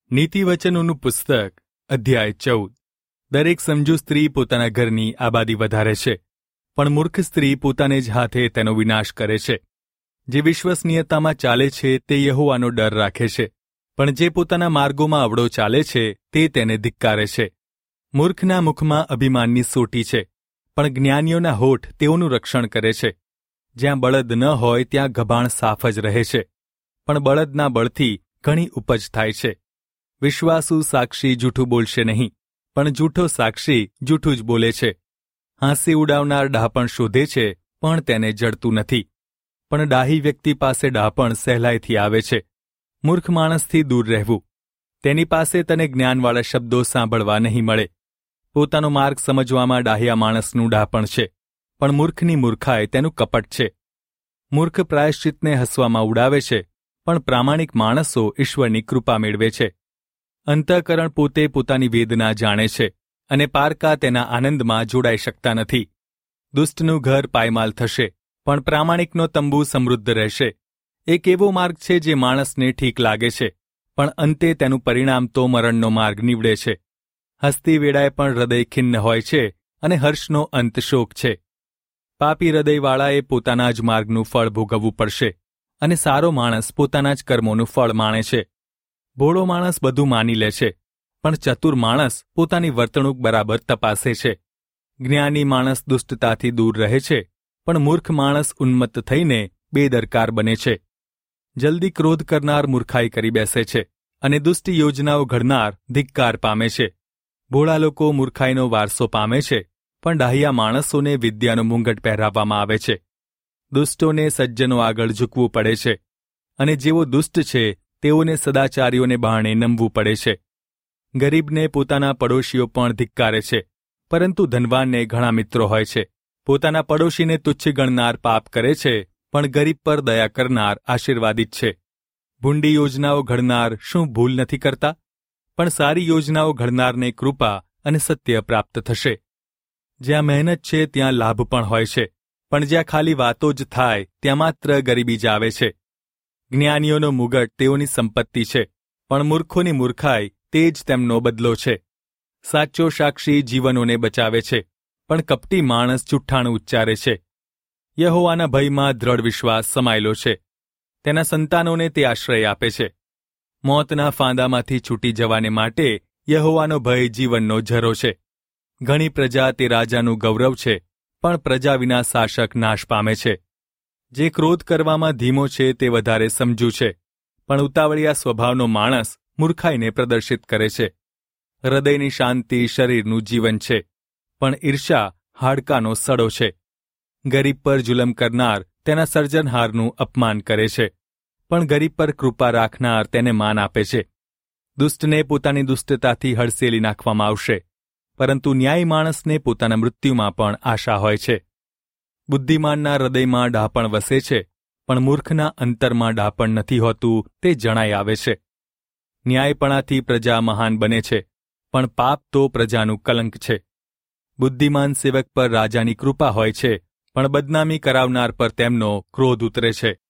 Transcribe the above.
નીતિવચનોનું પુસ્તક અધ્યાય 14. દરેક સમજુ સ્ત્રી પોતાના ઘરની આબાદી વધારે છે, પણ મૂર્ખ સ્ત્રી પોતાને જ હાથે તેનો વિનાશ કરે છે. જે વિશ્વસનીયતામાં ચાલે છે તે યહોવાનો ડર રાખે છે, પણ જે પોતાના માર્ગોમાં અવળો ચાલે છે તે તેને ધિક્કારે છે. મૂર્ખના મુખમાં અભિમાનની સોટી છે, પણ જ્ઞાનીઓના હોઠ તેઓનું રક્ષણ કરે છે. જ્યાં બળદ ન હોય ત્યાં ગભાણ સાફ જ રહે છે, પણ બળદના બળથી ઘણી ઉપજ થાય છે. વિશ્વાસુ સાક્ષી જૂઠું બોલશે નહીં, પણ જૂઠો સાક્ષી જૂઠું જ બોલે છે. હાંસી ઉડાવનાર ડહાપણ શોધે છે, પણ તેને જડતું નથી. પણ ડાહી વ્યક્તિ પાસે ડહાપણ સહેલાઈથી આવે છે. મૂર્ખ માણસથી દૂર રહેવું. તેની પાસે તને જ્ઞાનવાળા શબ્દો સાંભળવા નહીં મળે. પોતાનો માર્ગ સમજવામાં ડાહ્યા માણસનું ડહાપણ છે, પણ મૂર્ખની મૂર્ખાઈ તેનું કપટ છે. મૂર્ખ પ્રાયશ્ચિતને હસવામાં ઉડાવે છે, પણ પ્રામાણિક માણસો ઈશ્વરની કૃપા મેળવે છે. અંતઃકરણ પોતે પોતાની વેદના જાણે છે, અને પારકા તેના આનંદમાં જોડાઈ શકતા નથી. દુષ્ટનું ઘર પાયમાલ થશે, પણ પ્રામાણિકનો તંબુ સમૃદ્ધ રહેશે. એક એવો માર્ગ છે જે માણસને ઠીક લાગે છે, પણ અંતે તેનું પરિણામ તો મરણનો માર્ગ નીવડે છે. હસતી વેળાએ પણ હૃદય ખિન્ન હોય છે, અને હર્ષનો અંત શોક છે. પાપી હૃદયવાળાએ પોતાના જ માર્ગનું ફળ ભોગવવું પડશે, અને સારો માણસ પોતાના જ કર્મોનું ફળ માણે છે. ભોળો માણસ બધું માની લે છે, પણ ચતુર માણસ પોતાની વર્તણૂક બરાબર તપાસે છે. જ્ઞાની માણસ દુષ્ટતાથી દૂર રહે છે, પણ મૂર્ખ માણસ ઉન્મત્ત થઈને બેદરકાર બને છે. જલ્દી ક્રોધ કરનાર મૂર્ખાઈ કરી બેસે છે, અને દુષ્ટ યોજનાઓ ઘડનાર ધિક્કાર પામે છે. ભોળા લોકો મૂર્ખાઈનો વારસો પામે છે, પણ ડાહ્યા માણસોને વિદ્યાનો મુંગટ પહેરાવવામાં આવે છે. દુષ્ટોને સજ્જનો આગળ ઝૂકવું પડે છે, અને જેઓ દુષ્ટ છે તેઓને સદાચારીઓને બહાણે નમવું પડે છે. ગરીબને પોતાના પડોશીઓ પણ ધિક્કારે છે, પરંતુ ધનવાનને ઘણા મિત્રો હોય છે. પોતાના પડોશીને તુચ્છ ગણનાર પાપ કરે છે, પણ ગરીબ પર દયા કરનાર આશીર્વાદિત છે. ભૂંડી યોજનાઓ ઘડનાર શું ભૂલ નથી કરતા? પણ સારી યોજનાઓ ઘડનારને કૃપા અને સત્ય પ્રાપ્ત થશે. જ્યાં મહેનત છે ત્યાં લાભ પણ હોય છે, પણ જ્યાં ખાલી વાતો જ થાય ત્યાં માત્ર ગરીબી જ આવે છે. જ્ઞાનીઓનો મુગટ તેઓની સંપત્તિ છે, પણ મૂર્ખોની મૂર્ખાઈ તે જ તેમનો બદલો છે. સાચો સાક્ષી જીવનોને બચાવે છે, પણ કપટી માણસ જુઠ્ઠાણું ઉચ્ચારે છે. યહોવાના ભયમાં દ્રઢ વિશ્વાસ સમાયેલો છે, તેના સંતાનોને તે આશ્રય આપે છે. મોતના ફાંદામાંથી છૂટી જવાને માટે યહોવાનો ભય જીવનનો ઝરો છે. ઘણી પ્રજા તે રાજાનું ગૌરવ છે, પણ પ્રજા વિના શાસક નાશ પામે છે. જે ક્રોધ કરવામાં ધીમો છે તે વધારે સમજુ છે, પણ ઉતાવળિયા સ્વભાવનો માણસ મૂર્ખાઈને પ્રદર્શિત કરે છે. હૃદયની શાંતિ શરીરનું જીવન છે, પણ ઈર્ષા હાડકાનો સડો છે. ગરીબ પર જુલમ કરનાર તેના સર્જનહારનું અપમાન કરે છે, પણ ગરીબ પર કૃપા રાખનાર તેને માન આપે છે. દુષ્ટને પોતાની દુષ્ટતાથી હડસેલી નાખવામાં આવશે, પરંતુ ન્યાયી માણસને પોતાના મૃત્યુમાં પણ આશા હોય છે. બુદ્ધિમાનના હૃદયમાં ડહાપણ વસે છે, પણ મૂર્ખના અંતરમાં ડહાપણ નથી હોતું તે જણાઈ આવે છે. ન્યાયપણાથી પ્રજા મહાન બને છે, પણ પાપ તો પ્રજાનું કલંક છે. બુદ્ધિમાન સેવક પર રાજાની કૃપા હોય છે, પણ બદનામી કરાવનાર પર તેમનો ક્રોધ ઉતરે છે.